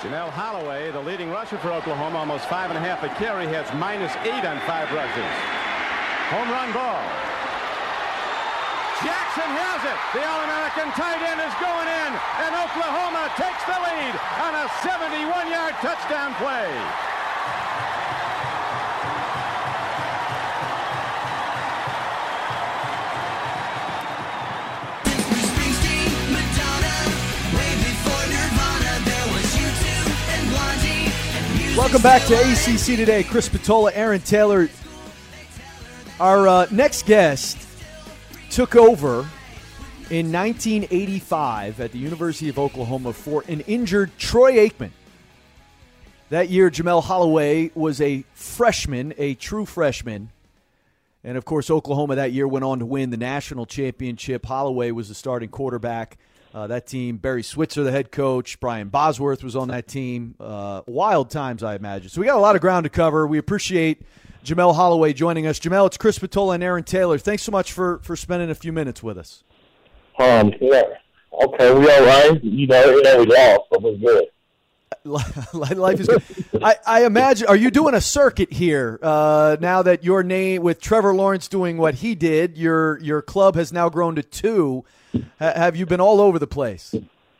Jamel Holloway, the leading rusher for Oklahoma, almost 5.5 a carry, has -8 on 5 rushes. Home run ball. Jackson has it. The All-American tight end is going in, and Oklahoma takes the lead on a 71-yard touchdown play. Welcome back to ACC Today. Chris Patola, Aaron Taylor. Our next guest took over in 1985 at the University of Oklahoma for an injured Troy Aikman. That year, Jamel Holloway was a freshman, a true freshman. And, of course, Oklahoma that year went on to win the national championship. Holloway was the starting quarterback. That team, Barry Switzer, the head coach, Brian Bosworth was on that team. Wild times, I imagine. So we got a lot of ground to cover. We appreciate Jamel Holloway joining us. Jamel, it's Chris Patola and Aaron Taylor. Thanks so much for spending a few minutes with us. Yeah. Okay, we all right. We lost, but we're good. Life is good. I imagine, are you doing a circuit here now that your name, with Trevor Lawrence doing what he did, your club has now grown to 2. Have you been all over the place?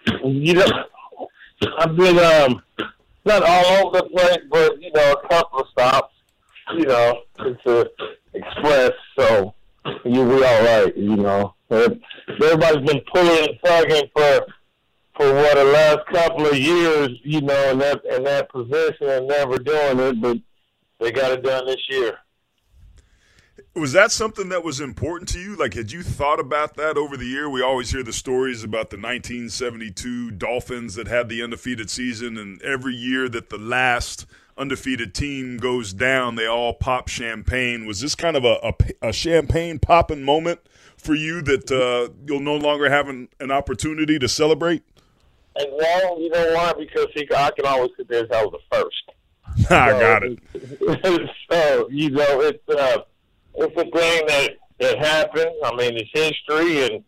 I've been not all over the place, but a couple of stops. It's an express, so we all right. Everybody's been pulling and tugging for the last couple of years, in that position and never doing it, but they got it done this year. Was that something that was important to you? Like, had you thought about that over the year? We always hear the stories about the 1972 Dolphins that had the undefeated season, and every year that the last undefeated team goes down, they all pop champagne. Was this kind of a champagne popping moment for you that you'll no longer have an opportunity to celebrate? And well, you know why? Because I can always sit there as I was the first. I got it. So, it's a thing that happened. I mean, it's history, and,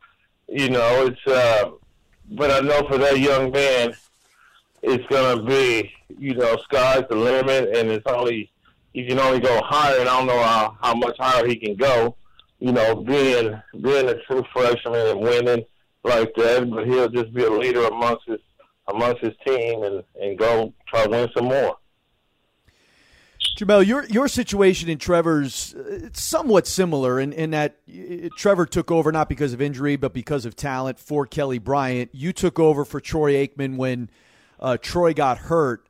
but I know for that young man, it's going to be, sky's the limit, and he can only go higher, and I don't know how much higher he can go, being a true freshman and winning like that, but he'll just be a leader amongst his team and go try to win some more. Jamel, your situation in Trevor's it's somewhat similar in that Trevor took over not because of injury but because of talent for Kelly Bryant. You took over for Troy Aikman when Troy got hurt.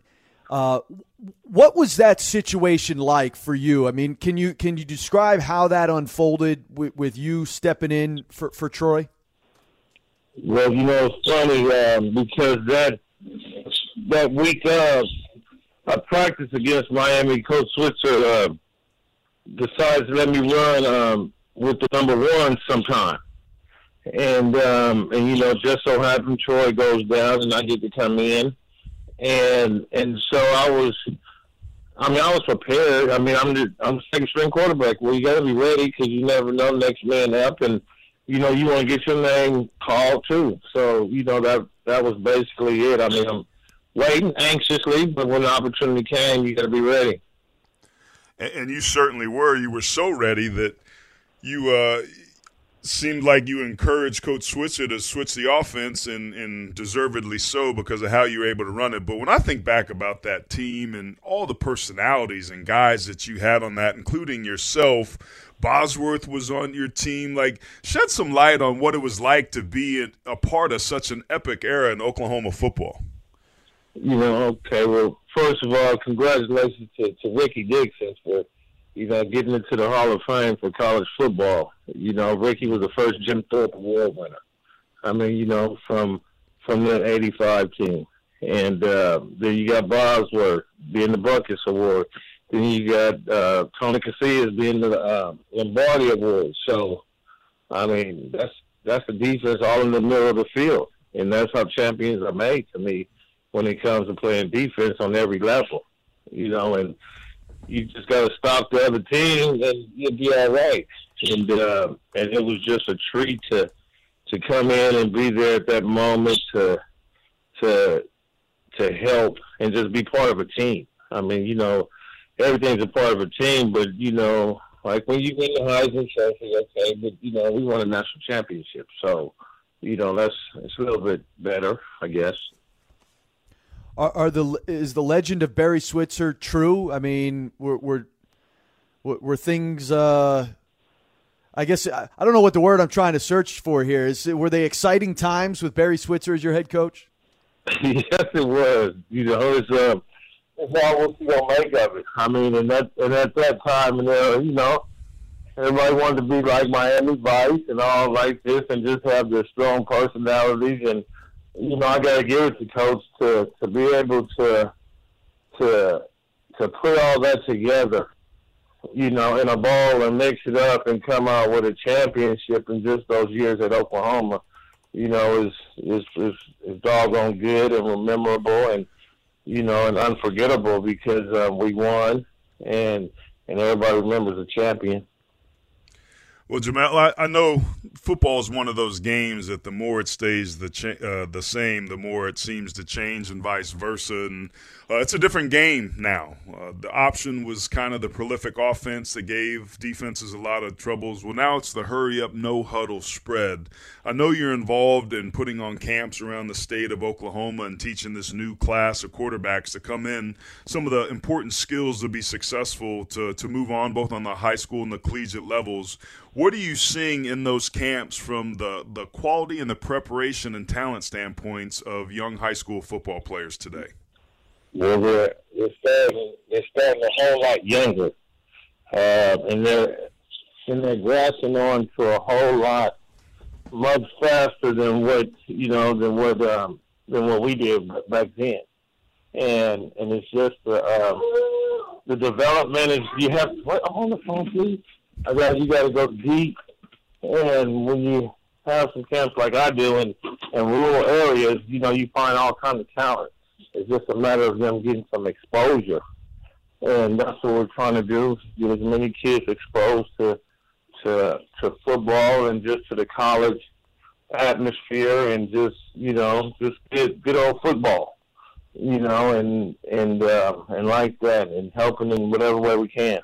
What was that situation like for you? I mean, can you describe how that unfolded with you stepping in for Troy? Well, it's funny because that week I practiced against Miami. Coach Switzer decides to let me run with the number 1 sometime. And just so happened Troy goes down and I get to come in. And so I was prepared. I mean, I'm the second string quarterback. Well, you got to be ready because you never know next man up. And, you want to get your name called too. So, that was basically it. I mean, I'm waiting anxiously, but when the opportunity came, you got to be ready. And you certainly were. You were so ready that you seemed like you encouraged Coach Switzer to switch the offense, and deservedly so because of how you were able to run it. But when I think back about that team and all the personalities and guys that you had on that, including yourself, Bosworth was on your team. Like, shed some light on what it was like to be a part of such an epic era in Oklahoma football. Okay, well, first of all, congratulations to Ricky Dixon for, getting into the Hall of Fame for college football. Ricky was the first Jim Thorpe Award winner. I mean, from that 85 team. And then you got Bosworth being the Buckus Award. Then you got Tony Casillas being the Lombardi Award. So, I mean, that's the defense all in the middle of the field. And that's how champions are made to me. When it comes to playing defense on every level, and you just got to stop the other team and you'll be all right. And it was just a treat to come in and be there at that moment to help and just be part of a team. I mean, you know, everything's a part of a team, but, you know, like when you win the Heisman Trophy, okay, but, you know, we won a national championship. So, you know, it's a little bit better, I guess. Is the legend of Barry Switzer true? I mean, were things I guess I don't know what the word I'm trying to search for here is. Were they exciting times with Barry Switzer as your head coach? Yes, it was. You know, it's all what you gonna make of it. I mean, and at that time, you know, everybody wanted to be like Miami Vice and all like this, and just have their strong personalities. And you know, I got to give it to Coach to be able to put all that together, you know, in a bowl and mix it up and come out with a championship in just those years at Oklahoma, you know, is doggone good and memorable and, you know, and unforgettable because we won and everybody remembers the champion. Well, Jamel, I know football is one of those games that the more it stays the same, the more it seems to change and vice versa. And it's a different game now. The option was kind of the prolific offense that gave defenses a lot of troubles. Well, now it's the hurry-up, no-huddle spread. I know you're involved in putting on camps around the state of Oklahoma and teaching this new class of quarterbacks to come in some of the important skills to be successful to move on both on the high school and the collegiate levels. What are you seeing in those camps from the quality and the preparation and talent standpoints of young high school football players today? Well, they're starting a whole lot younger, and they're grasping on to a whole lot much faster than what we did back then, and it's just the development is you have on the phone, please. You got to go deep, and when you have some camps like I do in rural areas, you know, you find all kinds of talent. It's just a matter of them getting some exposure, and that's what we're trying to do: get as many kids exposed to football and just to the college atmosphere, and just good old football, you know, and like that, and helping in whatever way we can.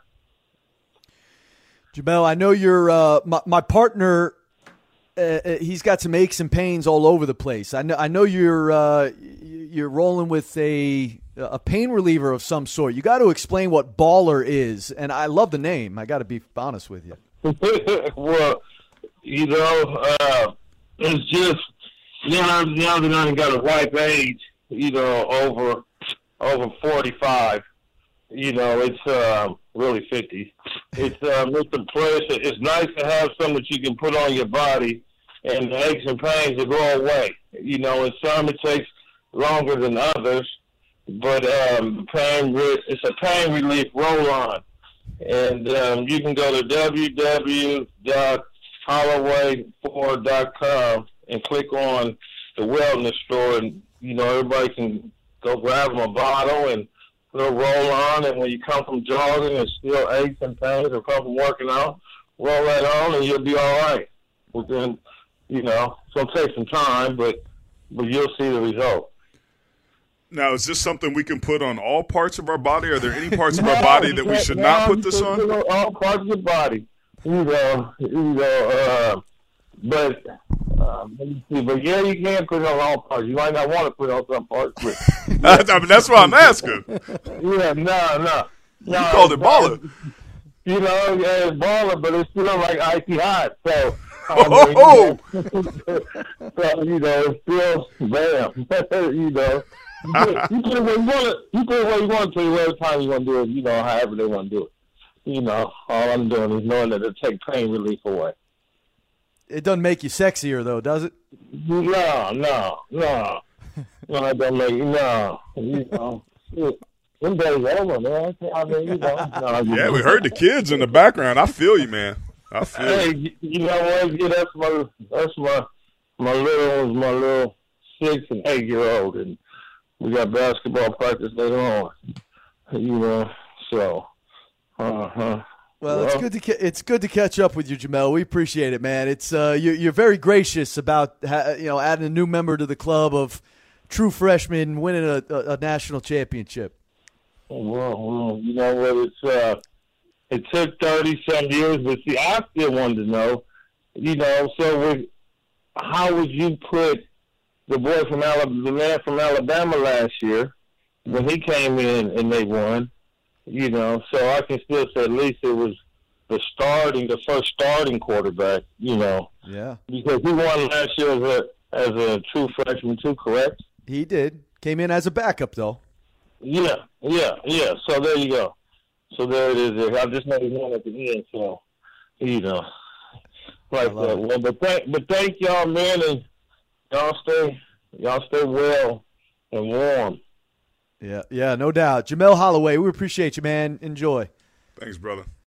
Jamel, I know you're my partner. He's got some aches and pains all over the place. I know you're rolling with a pain reliever of some sort. You got to explain what Baller is, and I love the name. I got to be honest with you. Well, you know, it's just now that I got a ripe age, you know, over 45. You know, it's really 50. It's a place. It's nice to have something that you can put on your body, and the aches and pains will go away. You know, and some it takes longer than others, but it's a pain relief roll-on, and you can go to www.holloway4.com and click on the wellness store, and you know everybody can go grab them a bottle and little roll on, and when you come from jogging and still aches and pains or come from working out, roll that on and you'll be all right. Within, you know, it's going to take some time, but you'll see the result. Now, is this something we can put on all parts of our body? Are there any parts of our body that we should not put this on? All parts of the body. But yeah, you can put it on all parts. You might not want to put it on some parts, but I mean, that's why I'm asking. Yeah, no. You called it Baller. You know, yeah, it's Baller, but it's still like icy hot. So, so you know, it's still bam. You know, you put it where you want it. You put it where you want to. Every time you want to do it, you know, however they want to do it. You know, all I'm doing is knowing that it'll take pain relief away. It doesn't make you sexier, though, does it? No. No, it don't make you, no. You know, them days over, man. I mean, you know. Yeah, we heard the kids in the background. I feel you, man. I feel you. You know what? Yeah, that's my little 6 and 8 year old, and we got basketball practice later on. You know, so, Well, it's good to catch up with you, Jamel. We appreciate it, man. It's you're very gracious about adding a new member to the club of true freshman winning a national championship? Well, you know what? It took 30-some years, but see, I still wanted to know, you know, how would you put the boy from the man from Alabama last year when he came in and they won, you know? So I can still say at least it was the first starting quarterback, you know? Yeah, because he won last year as a true freshman too, correct? he did. Came in as a backup though. Yeah. So there you go. So there it is. I just know he won at the end. So, you know, like that. Well, but thank y'all, man, and y'all stay well and warm. Yeah, no doubt. Jamel Holloway, we appreciate you, man. Enjoy. Thanks, brother.